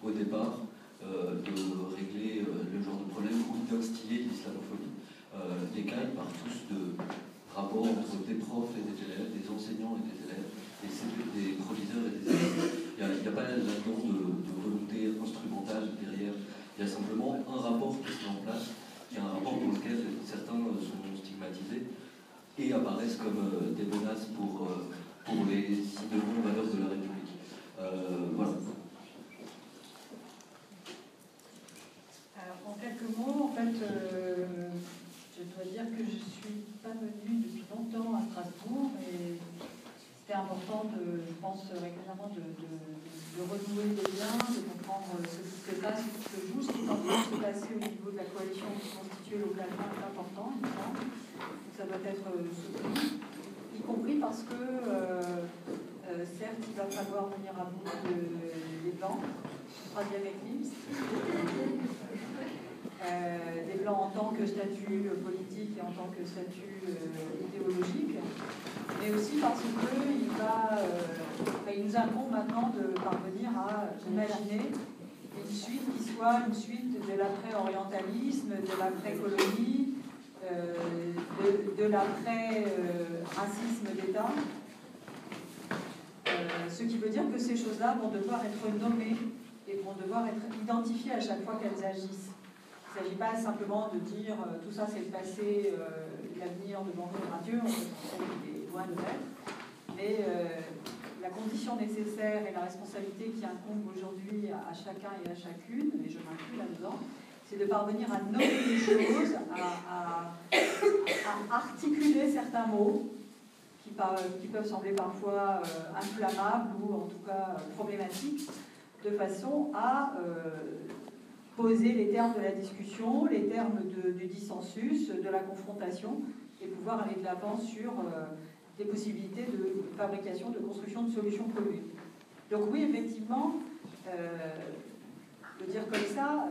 au départ de régler le genre de problème ou d'instiller l'islamophobie. Les cas, ils partent tous de rapports entre des profs et des élèves, des enseignants et des élèves, des proviseurs et des élèves. Il n'y a pas là-dedans de volonté instrumentale derrière. Il y a simplement un rapport qui se met en place, qui est un rapport dans lequel certains sont stigmatisés et apparaissent comme des menaces pour les si de bonnes valeurs de la République. Voilà. Alors, en quelques mots, en fait, je dois dire que je ne suis pas venue depuis longtemps à Strasbourg et c'était important, je pense régulièrement, de renouer les liens, de comprendre ce qui se passe, ce qui se joue, ce qui est en train de se passer au niveau de la coalition constituée localement est important, il me semble. Donc ça doit être soutenu, y compris parce que, certes, il va falloir venir à bout des Blancs, troisième éclipse. Des Blancs en tant que statut politique et en tant que statut idéologique, mais aussi parce qu'il il nous incombe maintenant de parvenir à imaginer une suite qui soit une suite de l'après-orientalisme, de l'après-colonie, de l'après-racisme d'État, ce qui veut dire que ces choses-là vont devoir être nommées et vont devoir être identifiées à chaque fois qu'elles agissent. Il ne s'agit pas simplement de dire tout ça c'est le passé, l'avenir de à Dieu, on est loin de l'être, mais la condition nécessaire et la responsabilité qui incombe aujourd'hui à chacun et à chacune, et je m'inclus là-dedans, c'est de parvenir à nommer les choses, à articuler certains mots qui peuvent sembler parfois inflammables ou en tout cas problématiques, de façon à poser les termes de la discussion, les termes du dissensus, de la confrontation, et pouvoir aller de l'avant sur des possibilités de fabrication, de construction de solutions communes. Donc oui, effectivement, de dire comme ça,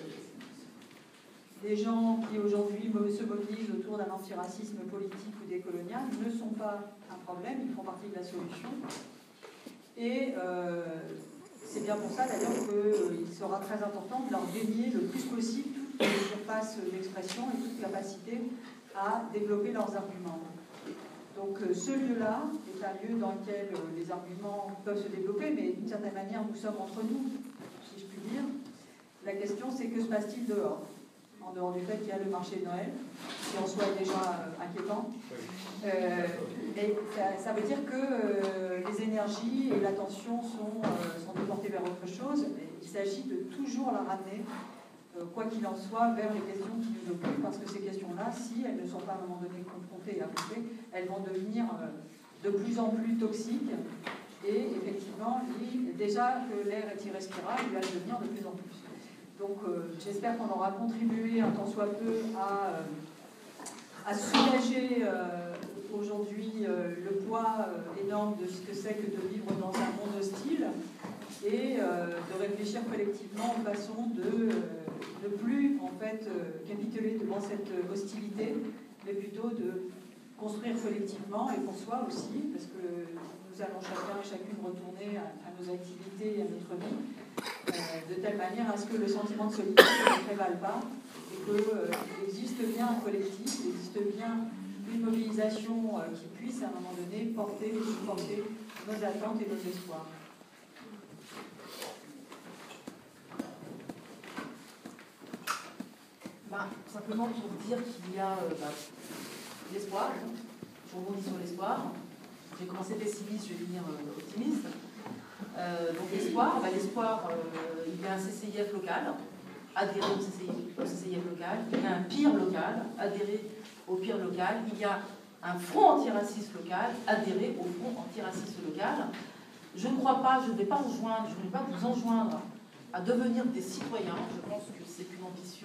les gens qui aujourd'hui se mobilisent autour d'un antiracisme politique ou décolonial ne sont pas un problème, ils font partie de la solution. Et c'est bien pour ça d'ailleurs qu'il sera très important de leur dénier le plus possible toute surface d'expression et toute capacité à développer leurs arguments. Donc ce lieu-là est un lieu dans lequel les arguments peuvent se développer, mais d'une certaine manière nous sommes entre nous, si je puis dire. La question c'est que se passe-t-il dehors ? En dehors du fait qu'il y a le marché de Noël, qui en soi est déjà inquiétant. Mais ça veut dire que les énergies et l'attention sont déportées vers autre chose. Il s'agit de toujours la ramener, quoi qu'il en soit, vers les questions qui nous occupent, parce que ces questions-là, si elles ne sont pas à un moment donné confrontées et appliquées, elles vont devenir de plus en plus toxiques. Et effectivement, déjà que l'air est irrespirable, il va le devenir de plus en plus. Donc j'espère qu'on aura contribué un tant soit peu à soulager aujourd'hui le poids énorme de ce que c'est que de vivre dans un monde hostile et de réfléchir collectivement aux façons de ne plus en fait capituler devant cette hostilité, mais plutôt de construire collectivement et pour soi aussi, parce que nous allons chacun et chacune retourner à nos activités et à notre vie, de telle manière à ce que le sentiment de solitude ne prévale pas et qu'il existe bien un collectif, il existe bien une mobilisation qui puisse à un moment donné porter et supporter nos attentes et nos espoirs. Simplement pour dire qu'il y a l'espoir, je rebondis sur l'espoir. J'ai commencé pessimiste, je vais finir optimiste. Donc l'espoir, il y a un CCIF local, adhérer au CCIF local, il y a un PIR local, adhérer au PIR local, il y a un front antiraciste local, adhérer au front antiraciste local. Je ne crois pas, je ne vais pas vous enjoindre à devenir des citoyens. Je pense que c'est une ambition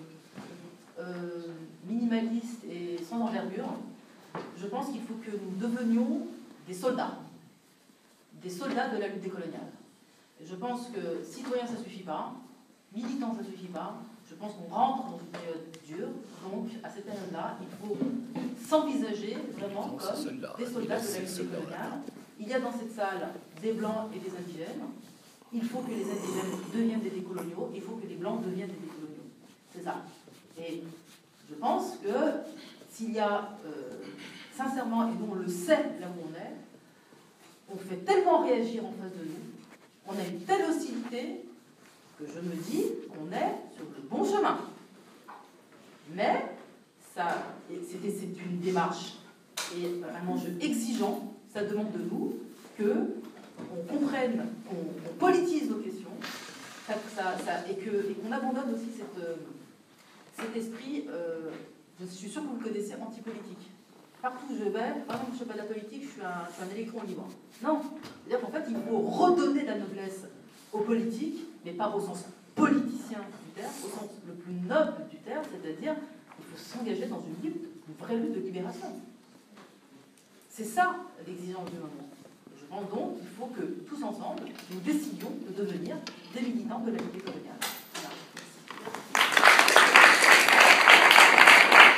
minimaliste et sans envergure. Je pense qu'il faut que nous devenions des soldats de la lutte décoloniale. Je pense que citoyen ça ne suffit pas, militant ça ne suffit pas, je pense qu'on rentre dans une période dure, donc à cette période-là, il faut s'envisager vraiment comme des soldats de la lutte décoloniale. Il y a dans cette salle des blancs et des indigènes, il faut que les indigènes deviennent des décoloniaux, il faut que les blancs deviennent des décoloniaux. C'est ça. Et je pense que s'il y a, sincèrement, et nous on le sait là où on fait tellement réagir en face de nous, on a une telle hostilité que je me dis qu'on est sur le bon chemin. Mais c'est une démarche et un enjeu exigeant. Ça demande de nous qu'on comprenne, qu'on politise nos questions, et qu'on abandonne aussi cet esprit, je suis sûre que vous le connaissez, anti-politique. Partout où je vais, par exemple, je ne fais pas de la politique, je suis un électron libre. Non, c'est-à-dire qu'en fait, il faut redonner la noblesse aux politiques, mais pas au sens politicien du terme, au sens le plus noble du terme, c'est-à-dire qu'il faut s'engager dans une lutte, une vraie lutte de libération. C'est ça l'exigence du moment. Je pense donc qu'il faut que tous ensemble, nous décidions de devenir des militants de la lutte coloniale.